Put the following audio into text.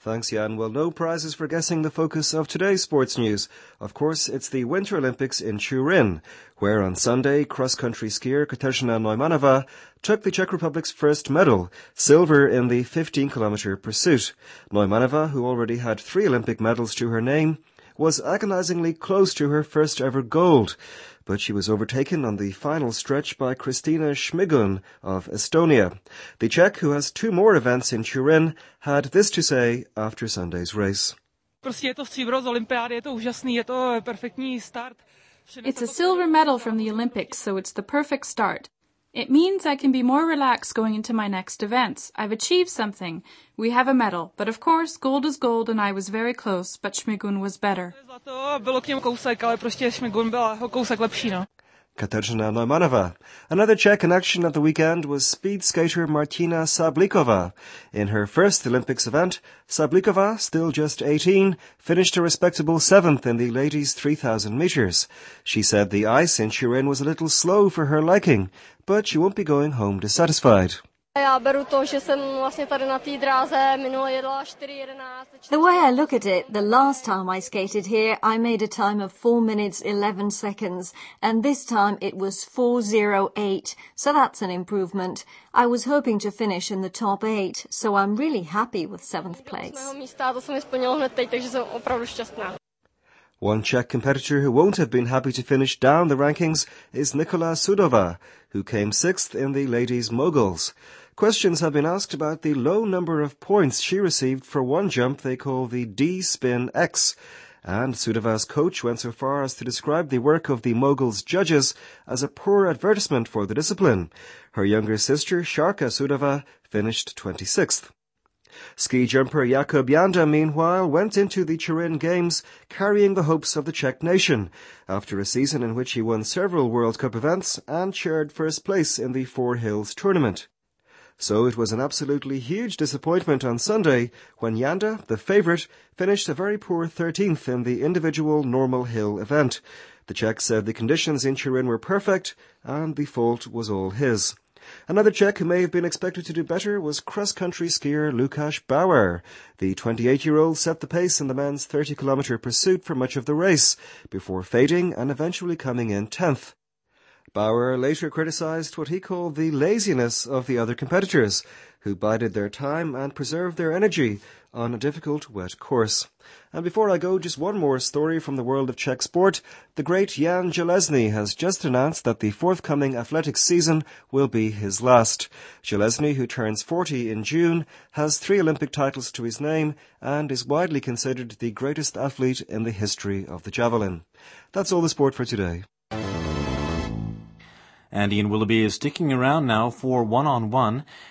Thanks, Jan. Well, no prizes for guessing the focus of today's sports news. Of course, it's the Winter Olympics in Turin, where on Sunday, cross-country skier Kateřina Neumannová took the Czech Republic's first medal, silver in the 15-kilometre pursuit. Neumannová, who already had 3 Olympic medals to her name, was agonizingly close to her first ever gold, but she was overtaken on the final stretch by Kristina Šmigun of Estonia. The Czech, who has 2 more events in Turin, had this to say after Sunday's race. It's a silver medal from the Olympics, so it's the perfect start. It means I can be more relaxed going into my next events. I've achieved something. We have a medal, but of course, gold is gold and I was very close, but Šmigun was better. Kateřina Neumannová. Another Czech in action at the weekend was speed skater Martina Sablikova. In her first Olympics event, Sablikova, still just 18, finished a respectable 7th in the ladies' 3,000 metres. She said the ice in Turin was a little slow for her liking, but she won't be going home dissatisfied. The way I look at it, the last time I skated here, I made a time of 4 minutes 11 seconds, and this time it was 4:08, so that's an improvement. I was hoping to finish in the top 8, so I'm really happy with 7th place. One Czech competitor who won't have been happy to finish down the rankings is Nikola Sudova, who came 6th in the ladies' moguls. Questions have been asked about the low number of points she received for one jump they call the D-Spin X, and Sudova's coach went so far as to describe the work of the moguls' judges as a poor advertisement for the discipline. Her younger sister, Šárka Sudova, finished 26th. Ski jumper Jakub Janda, meanwhile, went into the Turin Games carrying the hopes of the Czech nation, after a season in which he won several World Cup events and shared first place in the Four Hills tournament. So it was an absolutely huge disappointment on Sunday when Janda, the favourite, finished a very poor 13th in the individual normal hill event. The Czech said the conditions in Turin were perfect and the fault was all his. Another Czech who may have been expected to do better was cross-country skier Lukáš Bauer. The 28-year-old set the pace in the men's 30-kilometre pursuit for much of the race, before fading and eventually coming in 10th. Bauer later criticised what he called the laziness of the other competitors, who bided their time and preserved their energy on a difficult wet course. And before I go, just one more story from the world of Czech sport. The great Jan Železný has just announced that the forthcoming athletics season will be his last. Železný, who turns 40 in June, has 3 Olympic titles to his name and is widely considered the greatest athlete in the history of the javelin. That's all the sport for today. And Ian Willoughby is sticking around now for One on One.